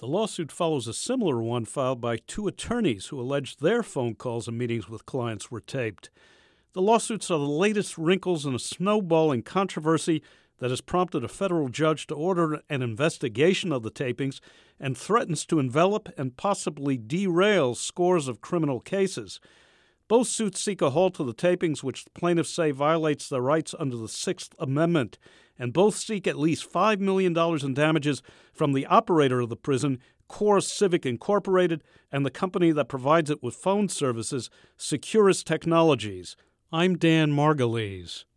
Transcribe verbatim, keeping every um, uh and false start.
The lawsuit follows a similar one filed by two attorneys who alleged their phone calls and meetings with clients were taped. The lawsuits are the latest wrinkles in a snowballing controversy that has prompted a federal judge to order an investigation of the tapings and threatens to envelop and possibly derail scores of criminal cases. Both suits seek a halt to the tapings, which the plaintiffs say violates their rights under the Sixth Amendment, and both seek at least five million dollars in damages from the operator of the prison, Core Civic Incorporated, and the company that provides it with phone services, Securus Technologies. I'm Dan Margulies.